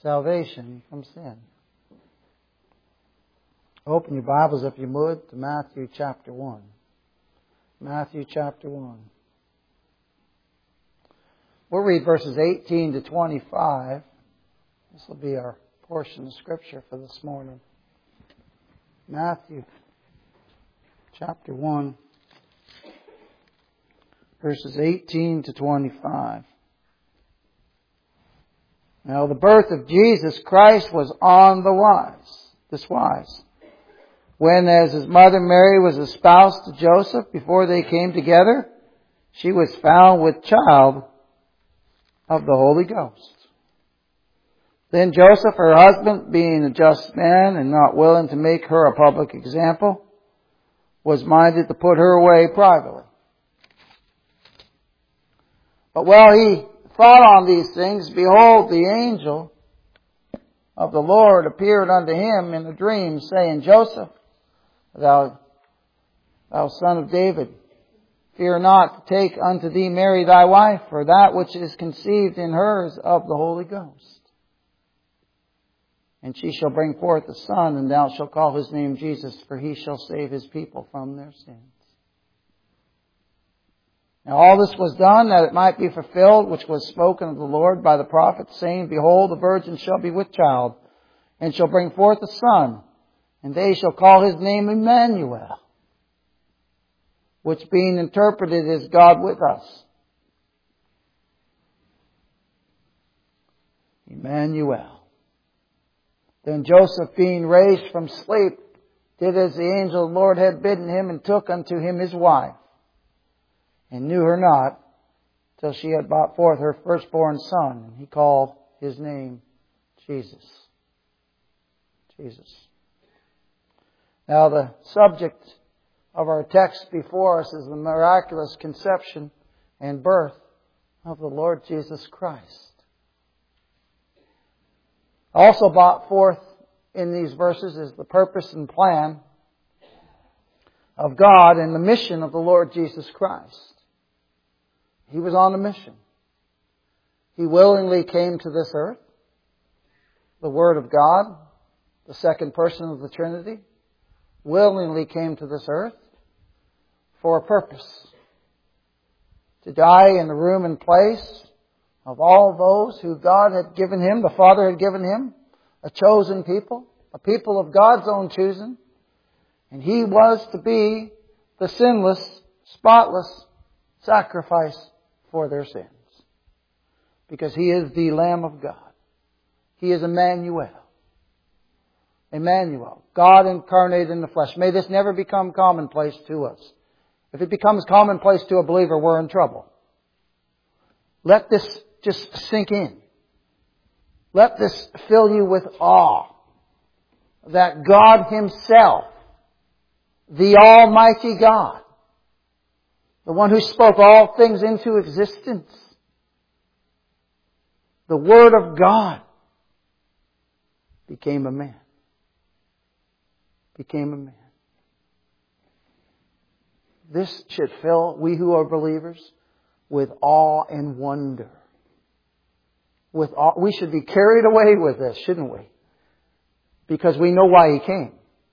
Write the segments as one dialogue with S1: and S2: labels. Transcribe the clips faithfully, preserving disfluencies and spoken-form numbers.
S1: salvation from sin. Open your Bibles, if you would, to Matthew chapter one. Matthew chapter one. We'll read verses eighteen to twenty-five. This will be our portion of Scripture for this morning. Matthew chapter one, verses eighteen to twenty-five. Now the birth of Jesus Christ was on the wise, this wise. When, as his mother Mary was espoused to Joseph, before they came together, she was found with child of the Holy Ghost. Then Joseph, her husband, being a just man and not willing to make her a public example, was minded to put her away privately. But while he thought on these things, behold, the angel of the Lord appeared unto him in a dream, saying, Joseph, thou, thou son of David, fear not to take unto thee Mary thy wife, for that which is conceived in her is of the Holy Ghost. And she shall bring forth a son, and thou shalt call his name Jesus, for he shall save his people from their sins. Now all this was done that it might be fulfilled, which was spoken of the Lord by the prophet, saying, Behold, the virgin shall be with child, and shall bring forth a son, and they shall call his name Emmanuel, which being interpreted is God with us. Emmanuel. Then Joseph, being raised from sleep, did as the angel of the Lord had bidden him, and took unto him his wife, and knew her not, till she had brought forth her firstborn son, and he called his name Jesus. Jesus. Now the subject of our text before us is the miraculous conception and birth of the Lord Jesus Christ. Also brought forth in these verses is the purpose and plan of God and the mission of the Lord Jesus Christ. He was on a mission. He willingly came to this earth. The Word of God, the second person of the Trinity, willingly came to this earth for a purpose. To die in the room and place of all those who God had given him, the Father had given him, a chosen people, a people of God's own choosing. And he was to be the sinless, spotless sacrifice for their sins. Because he is the Lamb of God. He is Emmanuel. Emmanuel, God incarnate in the flesh. May this never become commonplace to us. If it becomes commonplace to a believer, we're in trouble. Let this just sink in. Let this fill you with awe that God Himself, the Almighty God, the one who spoke all things into existence, the Word of God, became a man. Became a man. This should fill we who are believers with awe and wonder. With awe, we should be carried away with this, shouldn't we? Because we know why He came.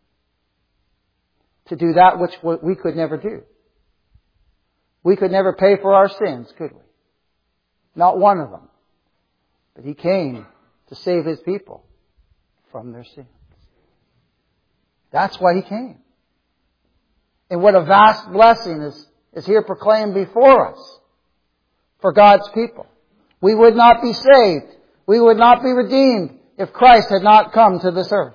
S1: To do that which we could never do. We could never pay for our sins, could we? Not one of them. But He came to save His people from their sins. That's why He came. And what a vast blessing is, is here proclaimed before us for God's people. We would not be saved. We would not be redeemed if Christ had not come to this earth.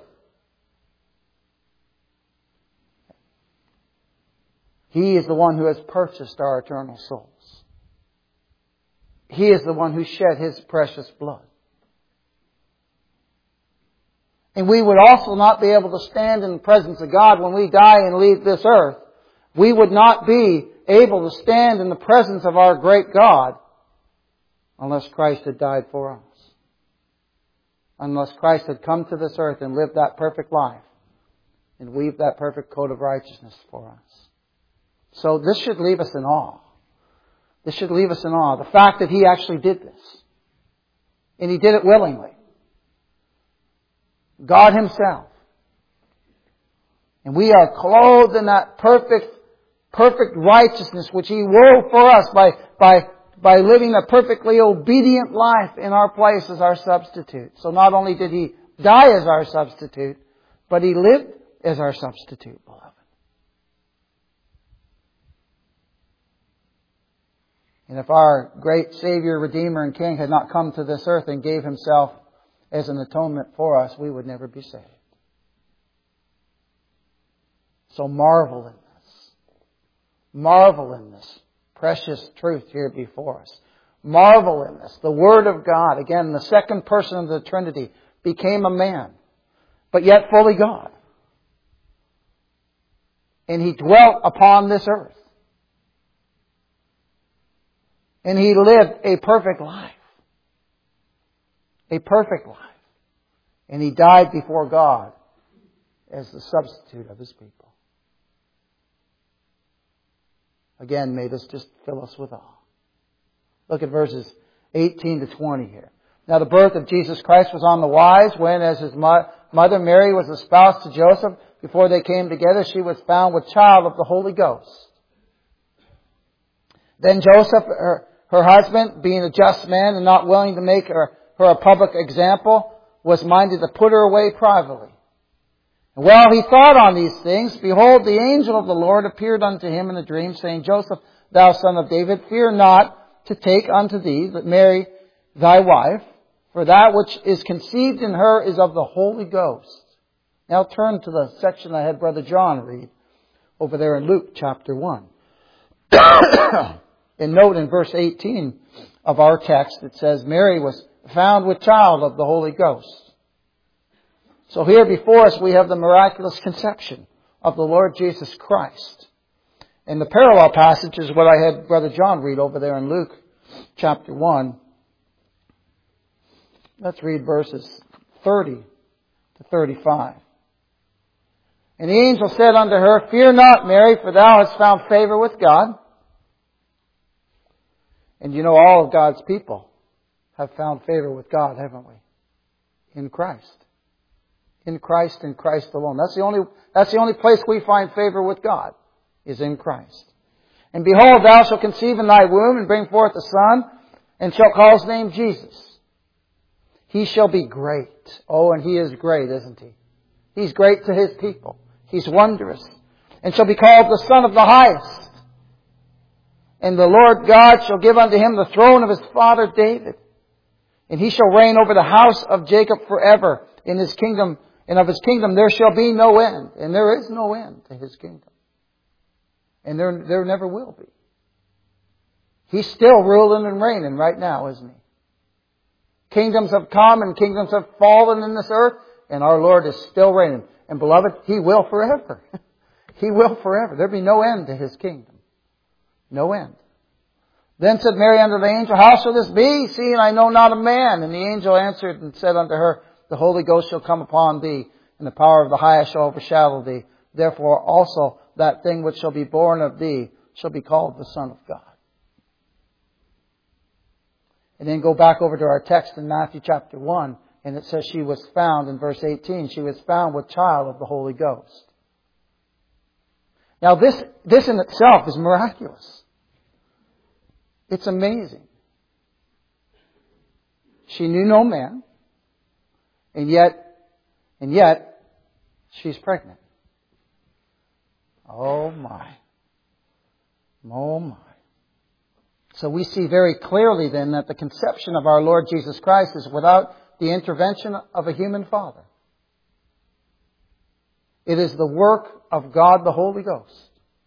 S1: He is the one who has purchased our eternal souls. He is the one who shed His precious blood. And we would also not be able to stand in the presence of God when we die and leave this earth. We would not be able to stand in the presence of our great God unless Christ had died for us. Unless Christ had come to this earth and lived that perfect life and weaved that perfect coat of righteousness for us. So this should leave us in awe. This should leave us in awe. The fact that He actually did this. And He did it willingly. God Himself. And we are clothed in that perfect, perfect righteousness which He wove for us by, by, by living a perfectly obedient life in our place as our substitute. So not only did He die as our substitute, but He lived as our substitute, beloved. And if our great Savior, Redeemer, and King had not come to this earth and gave Himself as an atonement for us, we would never be saved. So marvel in this. Marvel in this precious truth here before us. Marvel in this. The Word of God, again, the second person of the Trinity, became a man, but yet fully God. And He dwelt upon this earth. And He lived a perfect life. A perfect life. And He died before God as the substitute of His people. Again, may this just fill us with awe. Look at verses eighteen to twenty here. Now the birth of Jesus Christ was on the wise when, as His mother Mary was espoused to Joseph, before they came together, she was found with child of the Holy Ghost. Then Joseph, her, her husband, being a just man and not willing to make her, her a public example, was minded to put her away privately. And while he thought on these things, behold, the angel of the Lord appeared unto him in a dream, saying, Joseph, thou son of David, fear not to take unto thee Mary thy wife, for that which is conceived in her is of the Holy Ghost. Now turn to the section I had Brother John read over there in Luke chapter one. And note in verse eighteen of our text, it says, Mary was found with child of the Holy Ghost. So here before us we have the miraculous conception of the Lord Jesus Christ. And the parallel passage is what I had Brother John read over there in Luke chapter one. Let's read verses thirty to thirty-five. And the angel said unto her, Fear not, Mary, for thou hast found favor with God. And you know, all of God's people have found favor with God, haven't we? In Christ. In Christ and Christ alone. That's the only, that's the only place we find favor with God, is in Christ. And behold, thou shalt conceive in thy womb and bring forth a son, and shalt call his name Jesus. He shall be great. Oh, and He is great, isn't He? He's great to His people. He's wondrous. And shall be called the Son of the Highest. And the Lord God shall give unto him the throne of his father David. And he shall reign over the house of Jacob forever. In his kingdom, and of his kingdom there shall be no end. And there is no end to His kingdom. And there, there never will be. He's still ruling and reigning right now, isn't He? Kingdoms have come and kingdoms have fallen in this earth, and our Lord is still reigning. And beloved, He will forever. He will forever. There'll be no end to His kingdom. No end. Then said Mary unto the angel, How shall this be, seeing I know not a man? And the angel answered and said unto her, The Holy Ghost shall come upon thee, and the power of the highest shall overshadow thee. Therefore also that thing which shall be born of thee shall be called the Son of God. And then go back over to our text in Matthew chapter one, and it says she was found, in verse eighteen, she was found with child of the Holy Ghost. Now this, this in itself is miraculous. It's amazing. She knew no man, and yet, and yet, she's pregnant. Oh my. Oh my. So we see very clearly then that the conception of our Lord Jesus Christ is without the intervention of a human father. It is the work of God the Holy Ghost.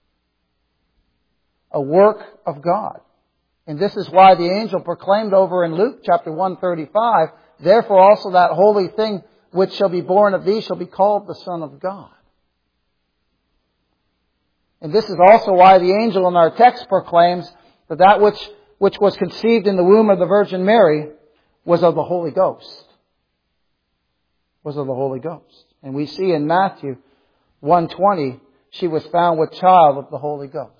S1: A work of God. And this is why the angel proclaimed over in Luke chapter one thirty-five, Therefore also that holy thing which shall be born of thee shall be called the Son of God. And this is also why the angel in our text proclaims that that which, which was conceived in the womb of the Virgin Mary was of the Holy Ghost. Was of the Holy Ghost. And we see in Matthew one twenty, she was found with child of the Holy Ghost.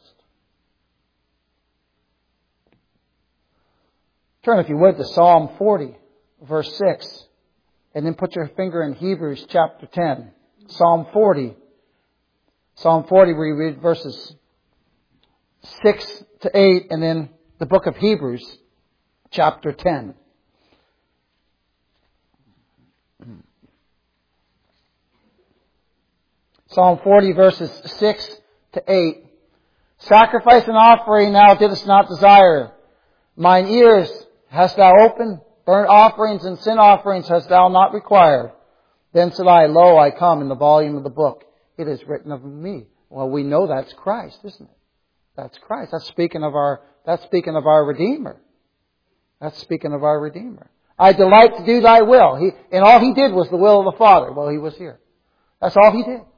S1: Turn, if you would, to Psalm forty, verse six. And then put your finger in Hebrews chapter ten. Psalm forty. Psalm forty, we read verses six to eight, and then the book of Hebrews chapter ten. Psalm forty, verses six to eight. Sacrifice and offering thou didst not desire. Mine ears hast thou opened. Burnt offerings and sin offerings hast thou not required. Then said I, Lo, I come in the volume of the book. It is written of me. Well, we know that's Christ, isn't it? That's Christ. That's speaking of our, that's speaking of our Redeemer. That's speaking of our Redeemer. I delight to do thy will. He, and all he did was the will of the Father while he was here. That's all he did.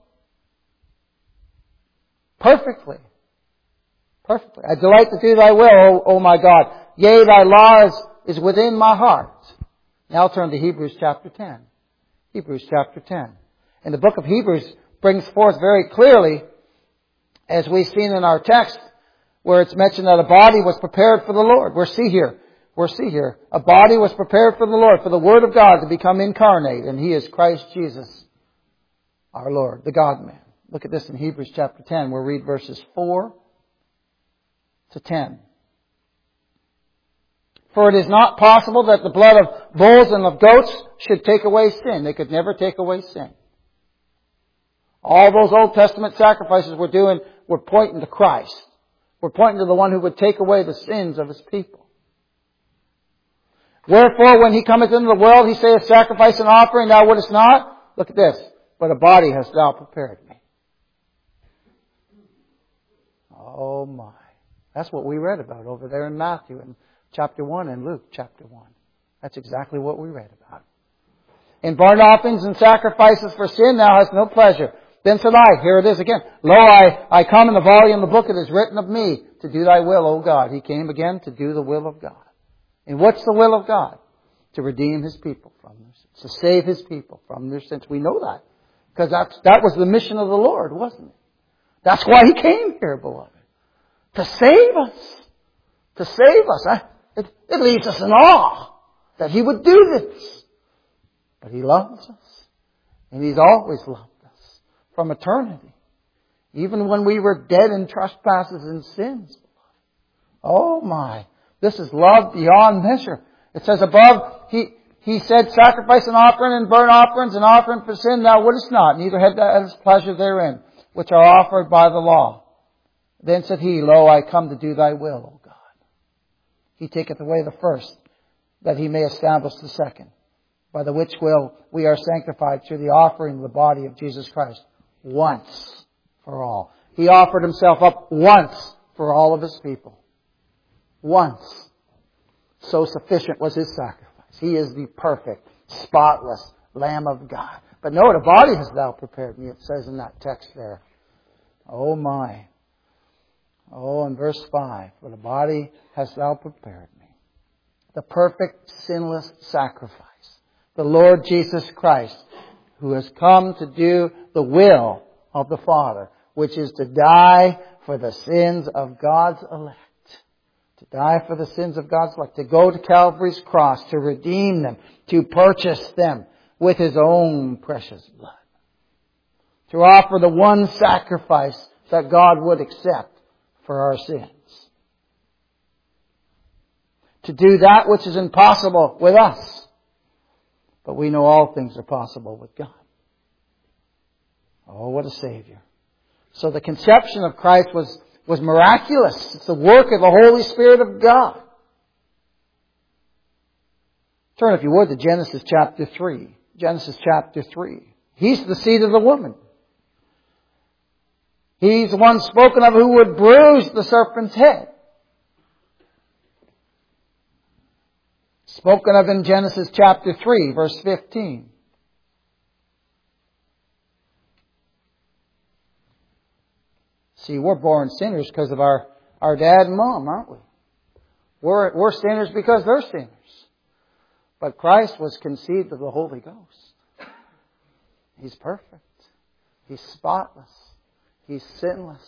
S1: Perfectly. Perfectly. I delight to do thy will, O, o my God. Yea, thy law is, is within my heart. Now turn to Hebrews chapter ten. Hebrews chapter ten. And the book of Hebrews brings forth very clearly, as we've seen in our text, where it's mentioned that a body was prepared for the Lord. We're see here. We're see here. A body was prepared for the Lord, for the Word of God to become incarnate. And He is Christ Jesus, our Lord, the God-man. Look at this in Hebrews chapter ten. We'll read verses four to ten. For it is not possible that the blood of bulls and of goats should take away sin. They could never take away sin. All those Old Testament sacrifices were doing were pointing to Christ. Were pointing to the one who would take away the sins of His people. Wherefore, when He cometh into the world, He saith, Sacrifice and offering thou wouldest not. Look at this. But a body hast thou prepared me. Oh my. That's what we read about over there in Matthew in chapter one and Luke chapter one. That's exactly what we read about. In burnt offerings and sacrifices for sin thou hast no pleasure. Then said I, here it is again, Lo, I, I come in the volume of the book, it is written of me, to do thy will, O God. He came again to do the will of God. And what's the will of God? To redeem His people from their sins. To save His people from their sins. We know that. Because that's, that was the mission of the Lord, wasn't it? That's why He came here, beloved. To save us. To save us. It, it leaves us in awe that He would do this. But He loves us. And He's always loved us. From eternity. Even when we were dead in trespasses and sins. Oh my. This is love beyond measure. It says above, He, he said, Sacrifice and offering and burnt offerings and offering for sin thou wouldest not. Neither had thou His pleasure therein, which are offered by the law. Then said He, Lo, I come to do thy will, O God. He taketh away the first, that He may establish the second, by the which will we are sanctified through the offering of the body of Jesus Christ, once for all. He offered Himself up once for all of His people. Once. So sufficient was His sacrifice. He is the perfect, spotless Lamb of God. But note, a body hast thou prepared me, it says in that text there. Oh my. Oh, in verse five, for the body hast thou prepared me. The perfect, sinless sacrifice. The Lord Jesus Christ, who has come to do the will of the Father, which is to die for the sins of God's elect. To die for the sins of God's elect. To go to Calvary's cross, to redeem them, to purchase them with His own precious blood. To offer the one sacrifice that God would accept for our sins. To do that which is impossible with us. But we know all things are possible with God. Oh, what a Savior. So the conception of Christ was, was miraculous. It's the work of the Holy Spirit of God. Turn, if you would, to Genesis chapter three. Genesis chapter three. He's the seed of the woman. He's the one spoken of who would bruise the serpent's head. Spoken of in Genesis chapter three, verse fifteen. See, we're born sinners because of our, our dad and mom, aren't we? We're, we're sinners because they're sinners. But Christ was conceived of the Holy Ghost. He's perfect. He's spotless. He's sinless.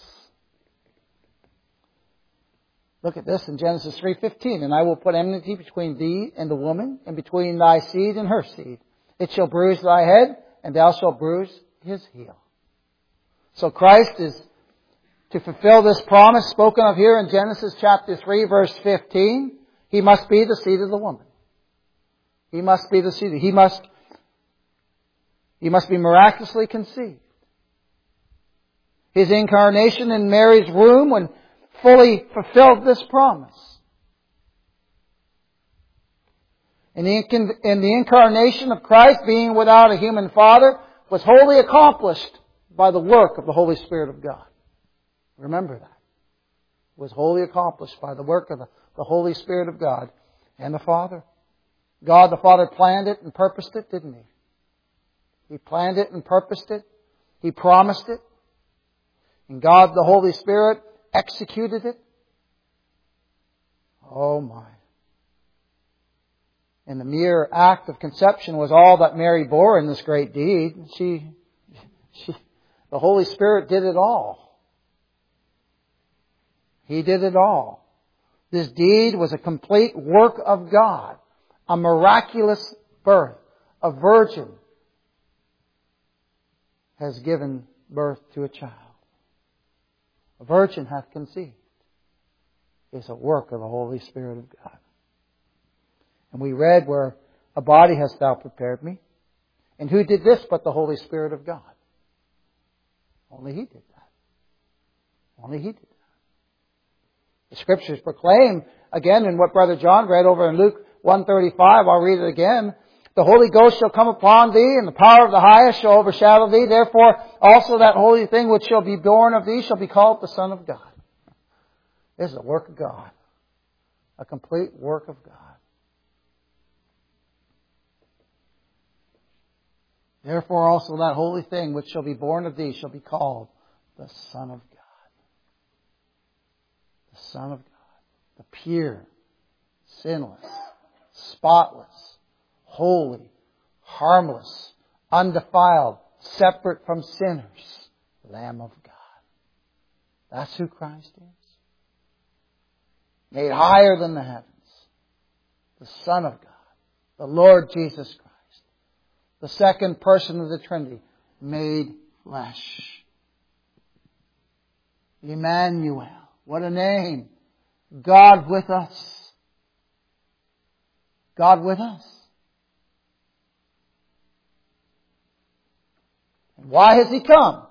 S1: Look at this in Genesis three fifteen. And I will put enmity between thee and the woman, and between thy seed and her seed. It shall bruise thy head, and thou shalt bruise his heel. So Christ is to fulfill this promise spoken of here in Genesis chapter three, verse fifteen. He must be the seed of the woman. He must be the seed. He must, he must be miraculously conceived. His incarnation in Mary's womb when fully fulfilled this promise. And the, in the incarnation of Christ, being without a human father, was wholly accomplished by the work of the Holy Spirit of God. Remember that. It was wholly accomplished by the work of the, the Holy Spirit of God and the Father. God the Father planned it and purposed it, didn't He? He planned it and purposed it. He promised it. And God the Holy Spirit executed it. Oh my. And the mere act of conception was all that Mary bore in this great deed. She, she, the Holy Spirit did it all. He did it all. This deed was a complete work of God. A miraculous birth. A virgin has given birth to a child. A virgin hath conceived. It's a work of the Holy Spirit of God. And we read where a body hast thou prepared me. And who did this but the Holy Spirit of God? Only He did that. Only He did that. The Scriptures proclaim, again in what Brother John read over in Luke one thirty-five, I'll read it again. The Holy Ghost shall come upon thee, and the power of the highest shall overshadow thee. Therefore also that holy thing which shall be born of thee shall be called the Son of God. This is a work of God. A complete work of God. Therefore also that holy thing which shall be born of thee shall be called the Son of God. The Son of God. The pure, sinless, spotless, holy, harmless, undefiled, separate from sinners, Lamb of God. That's who Christ is. Made higher than the heavens. The Son of God. The Lord Jesus Christ. The second person of the Trinity, made flesh. Emmanuel. What a name. God with us. God with us. And why has He come?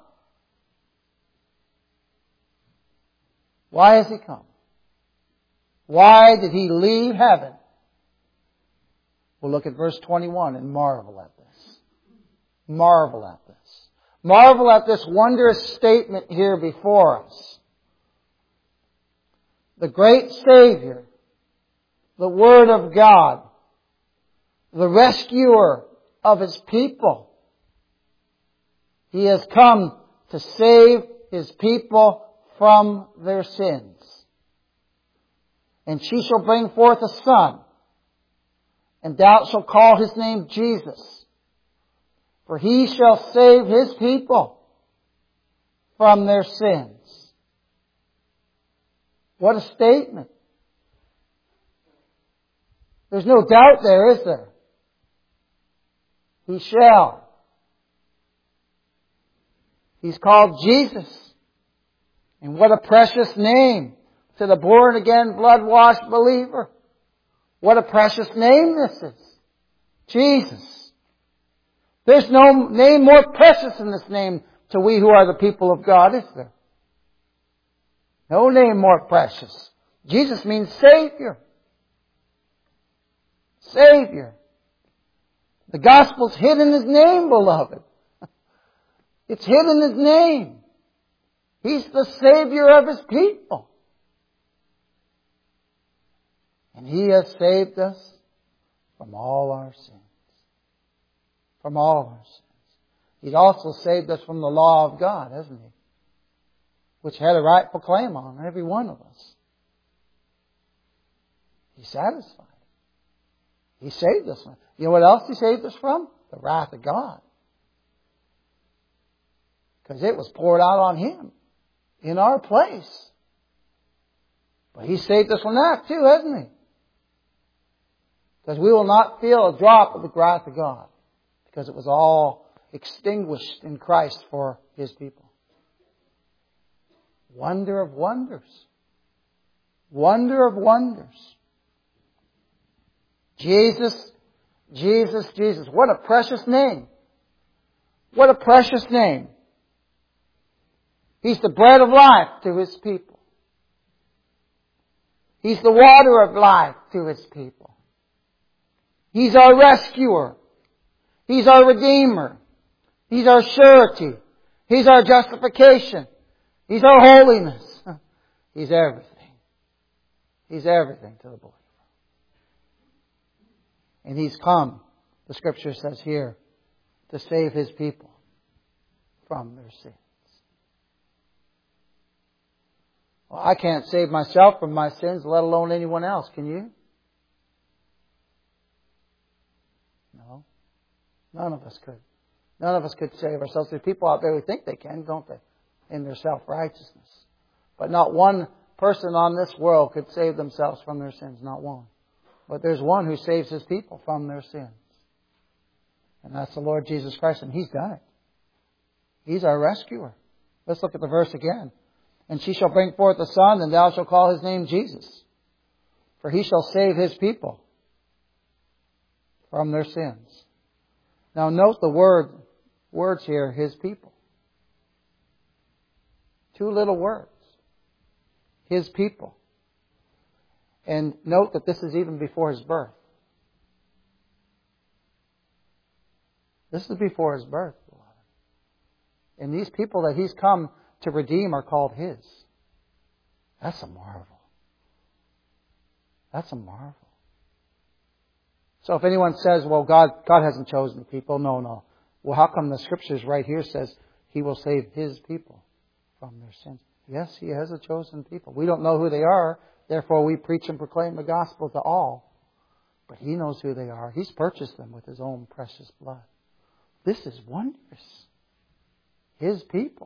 S1: Why has He come? Why did He leave heaven? We'll look at verse twenty-one and marvel at this. Marvel at this. Marvel at this wondrous statement here before us. The great Savior, the Word of God, the rescuer of His people. He has come to save His people from their sins. And she shall bring forth a son, and thou shalt call His name Jesus. For He shall save His people from their sins. What a statement. There's no doubt there, is there? He shall. He's called Jesus. And what a precious name to the born-again, blood-washed believer. What a precious name this is. Jesus. There's no name more precious than this name to we who are the people of God, is there? No name more precious. Jesus means Savior. Savior. The gospel's hid in His name, beloved. It's hid in His name. He's the Savior of His people. And He has saved us from all our sins. From all of our sins. He's also saved us from the law of God, hasn't He? Which had a rightful claim on every one of us. He's satisfied. He saved us. You know what else He saved us from? The wrath of God. Because it was poured out on Him in our place. But He saved us from that too, hasn't He? Because we will not feel a drop of the wrath of God. because it was all extinguished in Christ for His people. Wonder of wonders. Wonder of wonders. Jesus, Jesus, Jesus. What a precious name. What a precious name. He's the bread of life to His people. He's the water of life to His people. He's our rescuer. He's our redeemer. He's our surety. He's our justification. He's our holiness. He's everything. He's everything to the believer. And He's come, the Scripture says here, to save His people from their sins. Well, I can't save myself from my sins, let alone anyone else. Can you? No. None of us could. None of us could save ourselves. There's people out there who think they can, don't they? In their self-righteousness. But not one person on this world could save themselves from their sins. Not one. But there's one who saves His people from their sins. And that's the Lord Jesus Christ. And He's done it. He's our rescuer. Let's look at the verse again. And she shall bring forth a son, and thou shalt call his name Jesus. For He shall save His people from their sins. Now note the word, words here, His people. Two little words. His people. And note that this is even before His birth. This is before His birth, beloved. And these people that He's come to redeem are called His. That's a marvel. That's a marvel. So if anyone says, well, God, God hasn't chosen the people. No, no. Well, how come the Scriptures right here says He will save His people from their sins? Yes, He has a chosen people. We don't know who they are. Therefore, we preach and proclaim the gospel to all. But He knows who they are. He's purchased them with His own precious blood. This is wondrous. His people.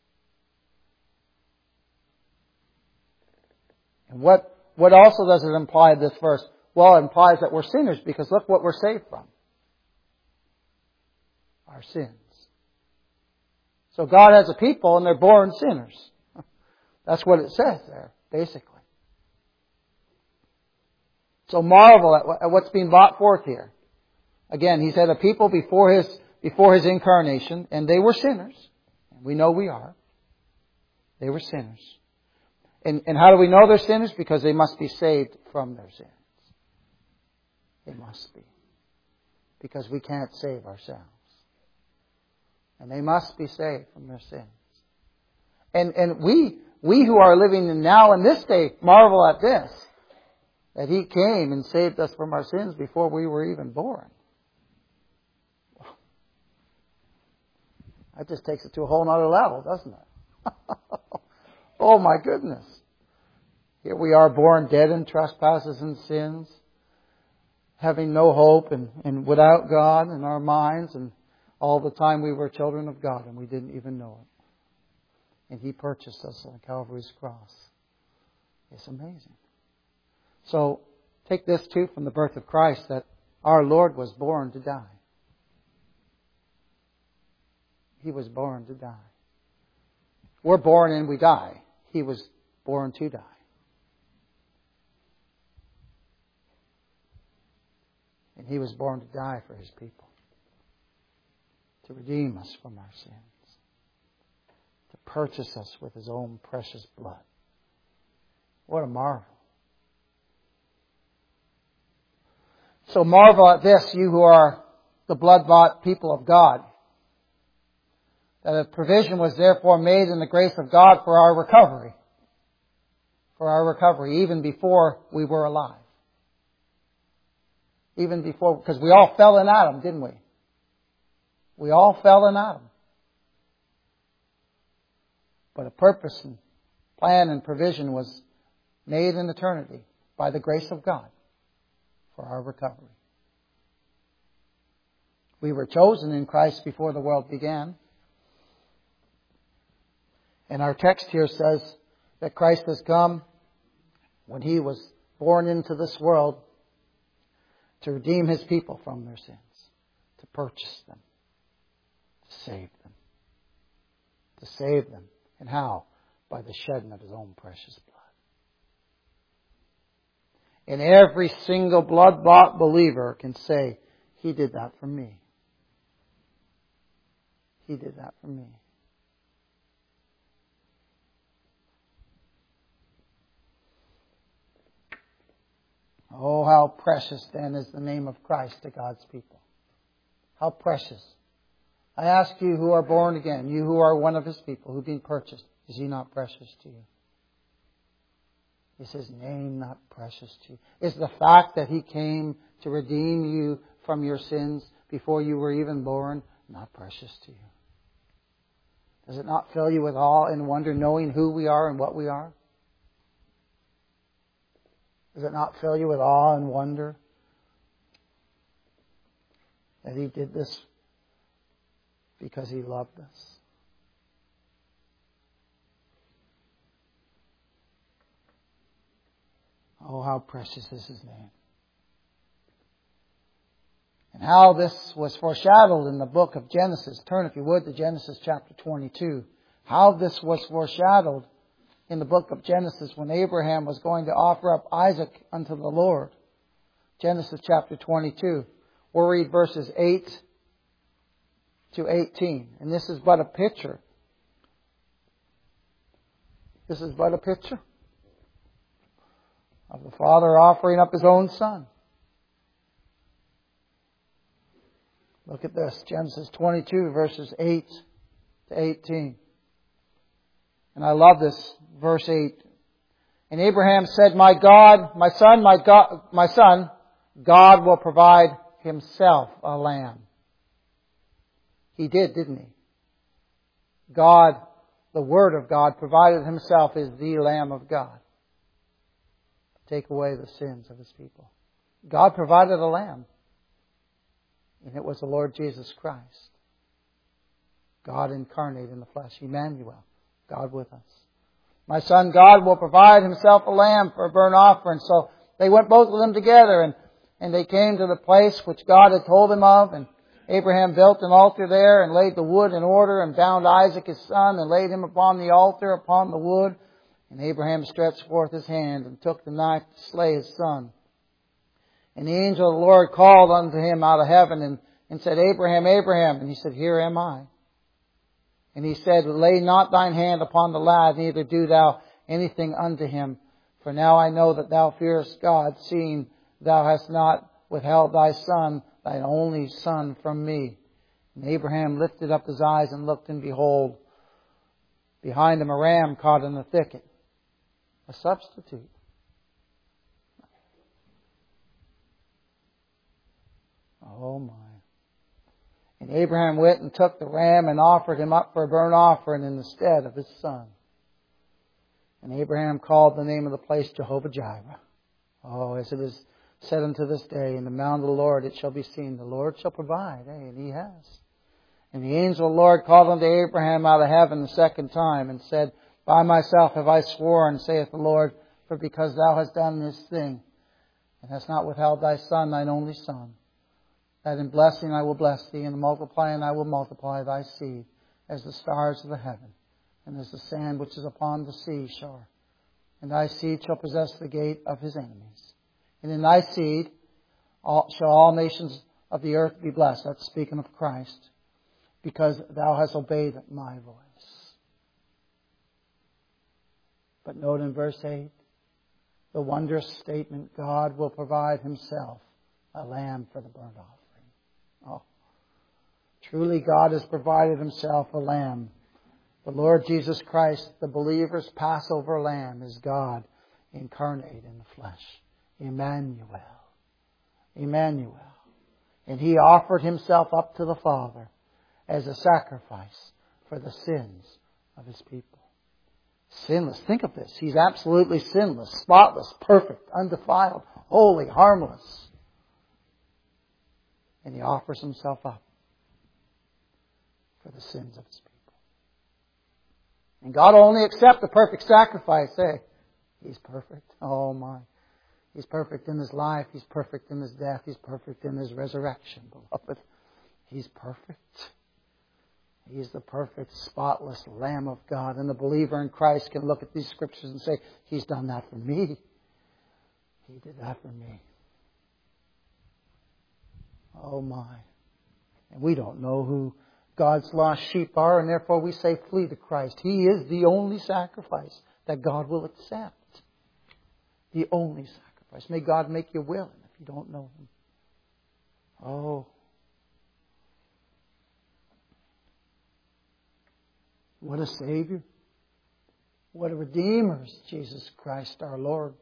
S1: And what, what also does it imply, this verse? Well, it implies that we're sinners, because look what we're saved from. Our sins. So God has a people and they're born sinners. That's what it says there, basically. So marvel at what's being brought forth here. Again, He's had a people before His, before His incarnation, and they were sinners. We know we are. They were sinners. And, and how do we know they're sinners? Because they must be saved from their sins. They must be. Because we can't save ourselves. And they must be saved from their sins. And, and we, we who are living now in this day marvel at this. That He came and saved us from our sins before we were even born. That just takes it to a whole other level, doesn't it? Oh my goodness. Here we are born dead in trespasses and sins, having no hope and, and without God in our minds, and all the time we were children of God and we didn't even know it. And He purchased us on Calvary's cross. It's amazing. So take this too from the birth of Christ, that our Lord was born to die. He was born to die. We're born and we die. He was born to die. And He was born to die for His people. To redeem us from our sins. To purchase us with His own precious blood. What a marvel. So marvel at this, you who are the blood-bought people of God. That a provision was therefore made in the grace of God for our recovery. For our recovery, even before we were alive. Even before, because we all fell in Adam, didn't we? We all fell in Adam. But a purpose and plan and provision was made in eternity by the grace of God for our recovery. We were chosen in Christ before the world began. And our text here says that Christ has come when He was born into this world to redeem His people from their sins. to purchase them, to save them. To save them. And how? By the shedding of His own precious blood. And every single blood-bought believer can say, He did that for me. He did that for me. Oh, how precious then is the name of Christ to God's people. How precious. I ask you who are born again, you who are one of His people, who've been purchased, is He not precious to you? Is His name not precious to you? Is the fact that He came to redeem you from your sins before you were even born not precious to you? Does it not fill you with awe and wonder knowing who we are and what we are? Does it not fill you with awe and wonder that He did this because He loved us? Oh, how precious is His name. And how this was foreshadowed in the book of Genesis. Turn, if you would, to Genesis chapter twenty-two. How this was foreshadowed in the book of Genesis when Abraham was going to offer up Isaac unto the Lord. Genesis chapter twenty-two. We'll read verses eight to eighteen. And this is but a picture. This is but a picture of the Father offering up His own Son. Look at this. Genesis twenty-two, verses eight to eighteen. And I love this, verse eight. And Abraham said, My God, my son, my God, my son, God will provide Himself a lamb. He did, didn't He? God, the Word of God, provided Himself as the Lamb of God to take away the sins of His people. God provided a lamb. And it was the Lord Jesus Christ. God incarnate in the flesh. Emmanuel. God with us. My son, God will provide Himself a lamb for a burnt offering. So they went both of them together and, and they came to the place which God had told them of. And Abraham built an altar there and laid the wood in order and bound Isaac his son and laid him upon the altar upon the wood. And Abraham stretched forth his hand and took the knife to slay his son. And the angel of the Lord called unto him out of heaven and, and said, Abraham, Abraham. And he said, Here am I. And he said, Lay not thine hand upon the lad, neither do thou anything unto him. For now I know that thou fearest God, seeing thou hast not withheld thy son, thine only son, from me. And Abraham lifted up his eyes and looked, and behold, behind him a ram caught in the thicket. A substitute. Oh my. And Abraham went and took the ram and offered him up for a burnt offering in the stead of his son. And Abraham called the name of the place Jehovah-Jireh. Oh, as it is said unto this day, in the mount of the Lord it shall be seen. The Lord shall provide. Hey, and He has. And the angel of the Lord called unto Abraham out of heaven the second time and said, By myself have I sworn, saith the Lord, for because thou hast done this thing, and hast not withheld thy son, thine only son, that in blessing I will bless thee, and in multiplying I will multiply thy seed, as the stars of the heaven, and as the sand which is upon the seashore. And thy seed shall possess the gate of his enemies. And in thy seed all, shall all nations of the earth be blessed. That's speaking of Christ, because thou hast obeyed my voice. But note in verse eight, the wondrous statement, God will provide Himself a lamb for the burnt offering. Oh, truly God has provided Himself a lamb. The Lord Jesus Christ, the believer's Passover lamb, is God incarnate in the flesh. Emmanuel. Emmanuel. And He offered Himself up to the Father as a sacrifice for the sins of His people. Sinless. Think of this. He's absolutely sinless, spotless, perfect, undefiled, holy, harmless. And He offers Himself up for the sins of His people. And God will only accept the perfect sacrifice. Hey, He's perfect. Oh my. He's perfect in His life. He's perfect in His death. He's perfect in His resurrection, beloved. He's perfect. He's the perfect, spotless Lamb of God. And the believer in Christ can look at these scriptures and say, He's done that for me. He did that for me. Oh my. And we don't know who God's lost sheep are, and therefore we say, flee to Christ. He is the only sacrifice that God will accept. The only sacrifice. May God make you willing if you don't know Him. Oh. What a Savior. What a Redeemer is Jesus Christ our Lord.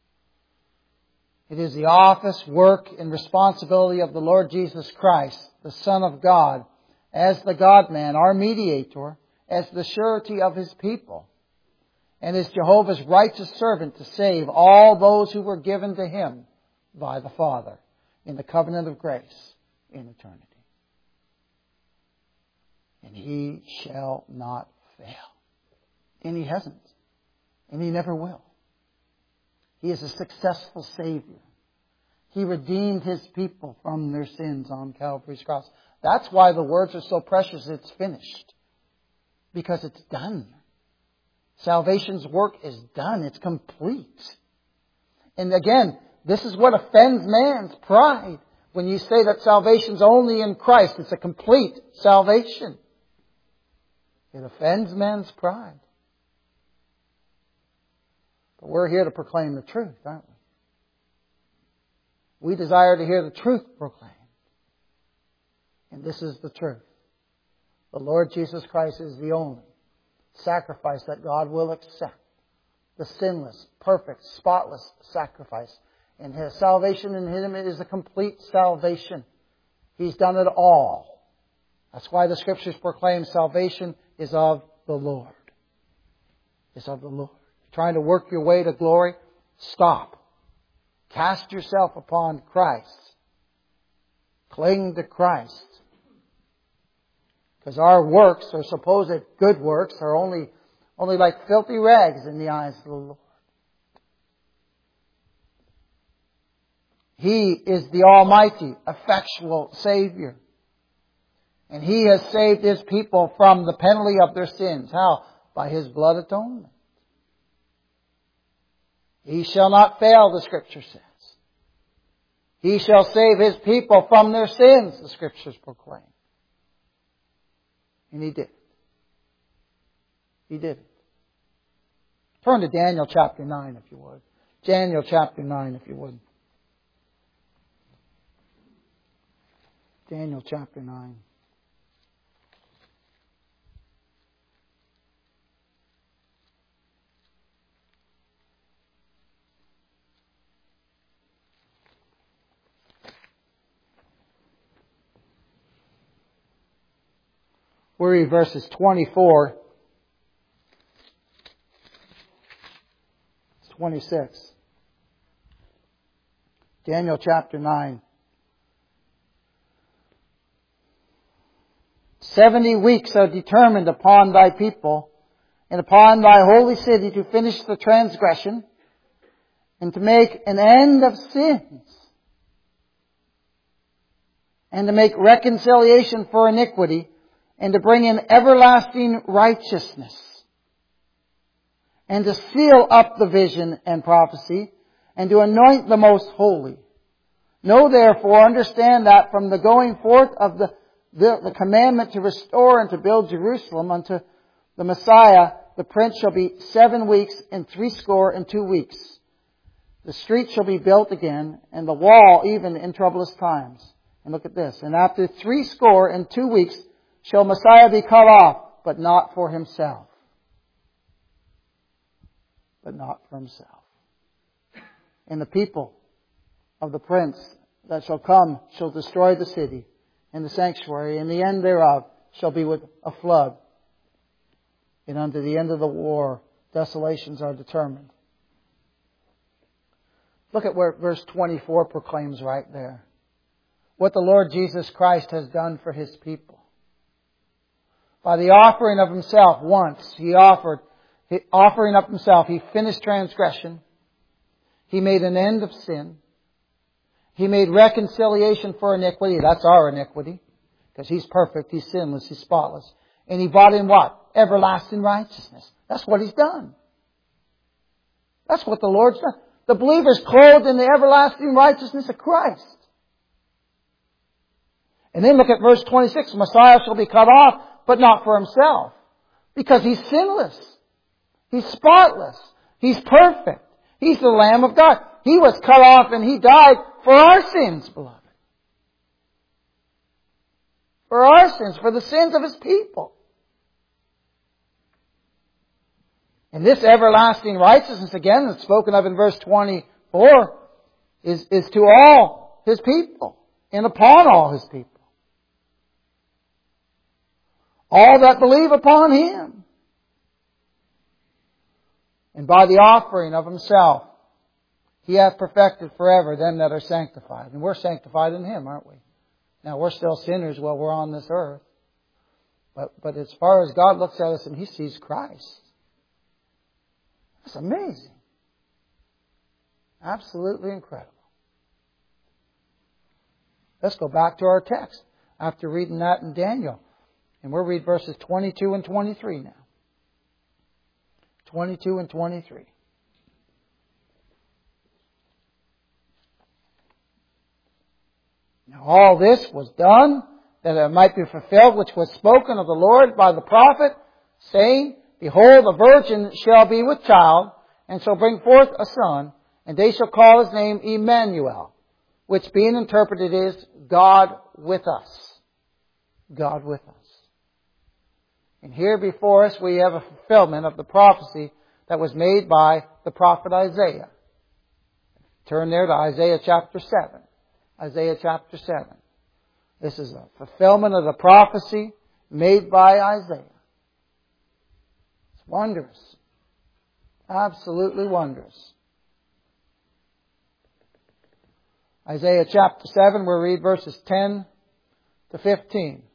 S1: It is the office, work, and responsibility of the Lord Jesus Christ, the Son of God, as the God-man, our mediator, as the surety of His people, and as Jehovah's righteous servant to save all those who were given to Him by the Father in the covenant of grace in eternity. And He shall not fail. And He hasn't. And He never will. He is a successful Savior. He redeemed His people from their sins on Calvary's cross. That's why the words are so precious, it's finished. Because it's done. Salvation's work is done. It's complete. And again, this is what offends man's pride. When you say that salvation's only in Christ, it's a complete salvation. It offends man's pride. But we're here to proclaim the truth, aren't we? We desire to hear the truth proclaimed. And this is the truth. The Lord Jesus Christ is the only sacrifice that God will accept. The sinless, perfect, spotless sacrifice. And His salvation in Him is a complete salvation. He's done it all. That's why the Scriptures proclaim salvation is of the Lord. Is of the Lord. Trying to work your way to glory? Stop. Cast yourself upon Christ. Cling to Christ. Because our works, or supposed good works, are only, only like filthy rags in the eyes of the Lord. He is the Almighty, effectual Savior. And He has saved His people from the penalty of their sins. How? By His blood atonement. He shall not fail, the Scripture says. He shall save His people from their sins, the Scriptures proclaim. And He did. He did it. Turn to Daniel chapter nine, if you would. Daniel chapter nine, if you would. Daniel chapter nine. We'll read verses twenty-four to twenty-six. Daniel chapter nine. Seventy weeks are determined upon thy people and upon thy holy city to finish the transgression and to make an end of sins and to make reconciliation for iniquity and to bring in everlasting righteousness and to seal up the vision and prophecy and to anoint the most holy. Know therefore, understand that from the going forth of the The, the commandment to restore and to build Jerusalem unto the Messiah, the Prince, shall be seven weeks and threescore and two weeks. The street shall be built again, and the wall even in troublous times. And look at this. And after threescore and two weeks shall Messiah be cut off, but not for Himself. But not for Himself. And the people of the Prince that shall come shall destroy the city and the sanctuary, and the end thereof shall be with a flood. And unto the end of the war, desolations are determined. Look at where verse twenty-four proclaims right there. What the Lord Jesus Christ has done for His people. By the offering of Himself once, He offered, he, offering up Himself, He finished transgression. He made an end of sin. He made reconciliation for iniquity. That's our iniquity. Because He's perfect, He's sinless, He's spotless. And He brought in what? Everlasting righteousness. That's what He's done. That's what the Lord's done. The believer's clothed in the everlasting righteousness of Christ. And then look at verse twenty-six. Messiah shall be cut off, but not for Himself. Because He's sinless. He's spotless. He's perfect. He's the Lamb of God. He was cut off and He died for our sins, beloved. For our sins, for the sins of His people. And this everlasting righteousness, again, that's spoken of in verse twenty-four, is, is to all His people and upon all His people. All that believe upon Him. And by the offering of Himself, He hath perfected forever them that are sanctified. And we're sanctified in Him, aren't we? Now, we're still sinners while we're on this earth. But, but as far as God looks at us and He sees Christ, that's amazing. Absolutely incredible. Let's go back to our text after reading that in Daniel. And we'll read verses twenty-two and twenty-three now. twenty-two and twenty-three. Now all this was done that it might be fulfilled which was spoken of the Lord by the prophet, saying, Behold, a virgin shall be with child, and shall bring forth a son, and they shall call His name Emmanuel, which being interpreted is God with us. God with us. And here before us we have a fulfillment of the prophecy that was made by the prophet Isaiah. Turn there to Isaiah chapter seven. Isaiah chapter seven. This is a fulfillment of the prophecy made by Isaiah. It's wondrous. Absolutely wondrous. Isaiah chapter seven, we'll read verses ten to fifteen.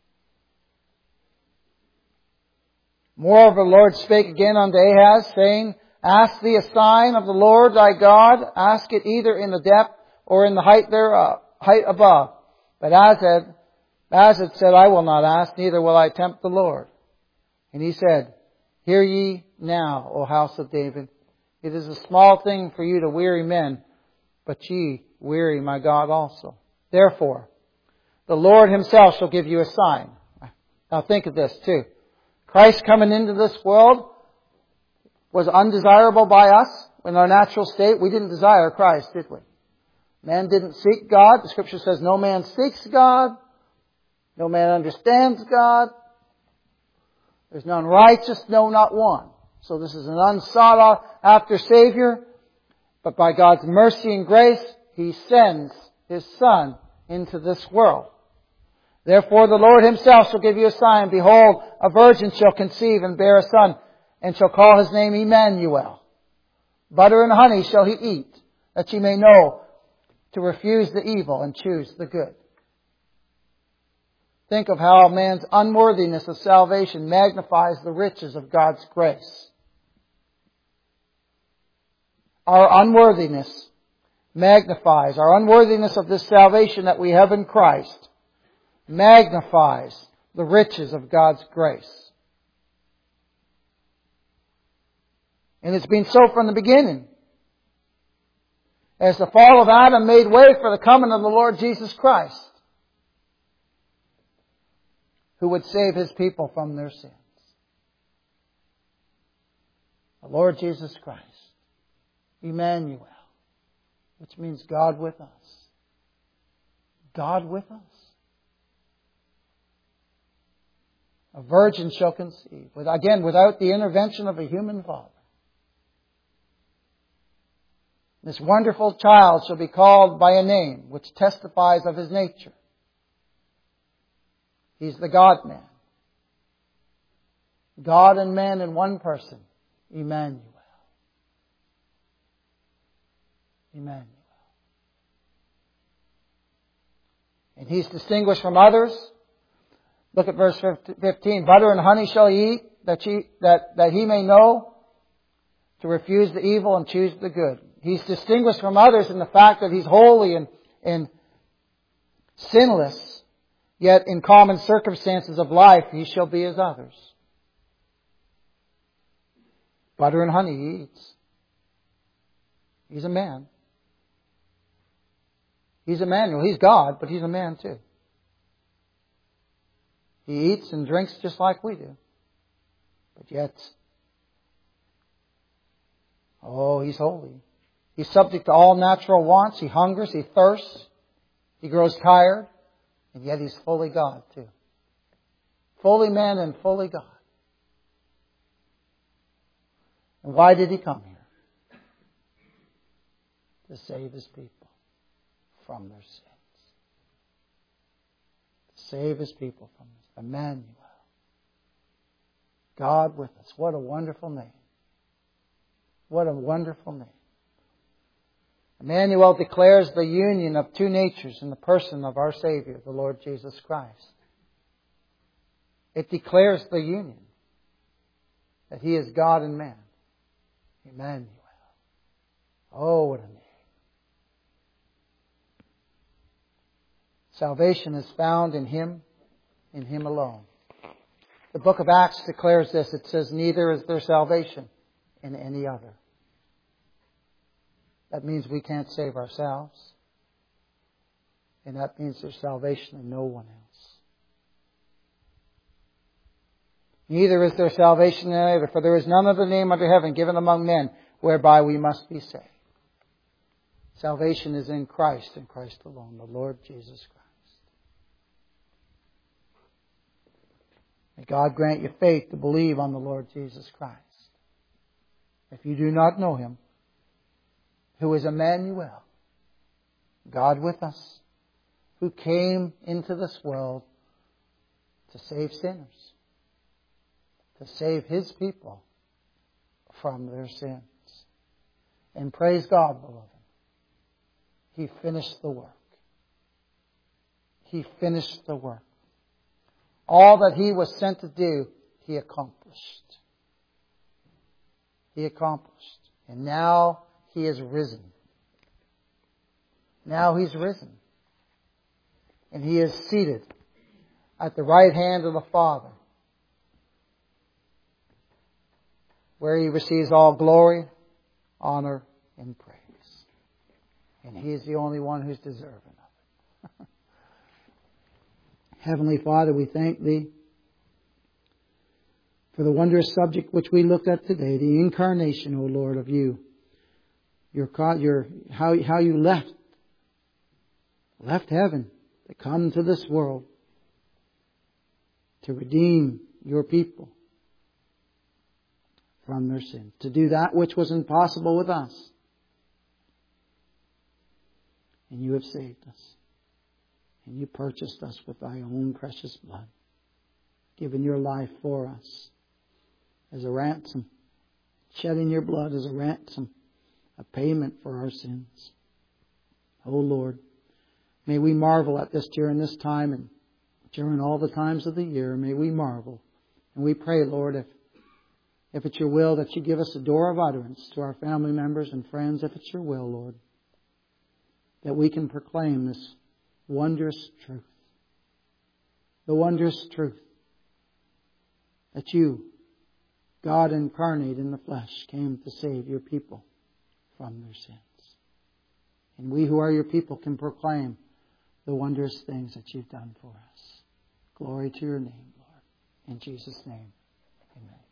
S1: Moreover, the Lord spake again unto Ahaz, saying, Ask thee a sign of the Lord thy God, ask it either in the depth or in the height thereof, height above. But Ahaz, Ahaz said, I will not ask, neither will I tempt the Lord. And he said, Hear ye now, O house of David. It is a small thing for you to weary men, but ye weary my God also. Therefore, the Lord Himself shall give you a sign. Now think of this too. Christ coming into this world was undesirable by us in our natural state. We didn't desire Christ, did we? Man didn't seek God. The Scripture says no man seeks God. No man understands God. There's none righteous, no, not one. So this is an unsought after Savior. But by God's mercy and grace, He sends His Son into this world. Therefore the Lord Himself shall give you a sign. Behold, a virgin shall conceive and bear a son, and shall call His name Emmanuel. Butter and honey shall He eat, that ye may know to refuse the evil and choose the good. Think of how man's unworthiness of salvation magnifies the riches of God's grace. Our unworthiness magnifies, our unworthiness of this salvation that we have in Christ magnifies the riches of God's grace. And it's been so from the beginning. As the fall of Adam made way for the coming of the Lord Jesus Christ, who would save His people from their sins. The Lord Jesus Christ, Emmanuel, which means God with us. God with us. A virgin shall conceive, with, again, without the intervention of a human father. This wonderful child shall be called by a name which testifies of His nature. He's the God-man. God and man in one person. Emmanuel. Emmanuel. And He's distinguished from others. Look at verse fifteen. Butter and honey shall He eat, that, ye, that, that He may know to refuse the evil and choose the good. He's distinguished from others in the fact that He's holy and, and sinless. Yet in common circumstances of life, he shall be as others. Butter and honey he eats. He's a man. He's Emmanuel. He's God, but he's a man too. He eats and drinks just like we do. But yet, oh, he's holy. He's subject to all natural wants. He hungers, he thirsts, he grows tired, and yet he's fully God too. Fully man and fully God. And why did he come here? To save his people from their sins. To save his people from this. Emmanuel. God with us. What a wonderful name. What a wonderful name. Emmanuel declares the union of two natures in the person of our Savior, the Lord Jesus Christ. It declares the union that He is God and man. Emmanuel. Oh, what a name. Salvation is found in Him, in Him alone. The book of Acts declares this. It says, neither is there salvation in any other. That means we can't save ourselves. And that means there's salvation in no one else. Neither is there salvation in any other, for there is none other name under heaven given among men whereby we must be saved. Salvation is in Christ and Christ alone, the Lord Jesus Christ. May God grant you faith to believe on the Lord Jesus Christ. If you do not know Him, who is Emmanuel, God with us, who came into this world to save sinners, to save His people from their sins. And praise God, beloved, He finished the work. He finished the work. All that He was sent to do, He accomplished. He accomplished. And now He is risen. Now He's risen. And He is seated at the right hand of the Father, where He receives all glory, honor, and praise. And He is the only one who's deserving of it. Heavenly Father, we thank Thee for the wondrous subject which we looked at today, the incarnation, O Lord, of You. Your, your, how, how You left, left heaven to come to this world to redeem Your people from their sins, to do that which was impossible with us. And You have saved us. And You purchased us with Thy own precious blood, given Your life for us as a ransom, shedding Your blood as a ransom, a payment for our sins. O Lord, may we marvel at this during this time and during all the times of the year. May we marvel. And we pray, Lord, if, if it's Your will, that You give us a door of utterance to our family members and friends, if it's Your will, Lord, that we can proclaim this wondrous truth. The wondrous truth that You, God incarnate in the flesh, came to save Your people from their sins. And we who are Your people can proclaim the wondrous things that You've done for us. Glory to Your name, Lord. In Jesus' name, amen.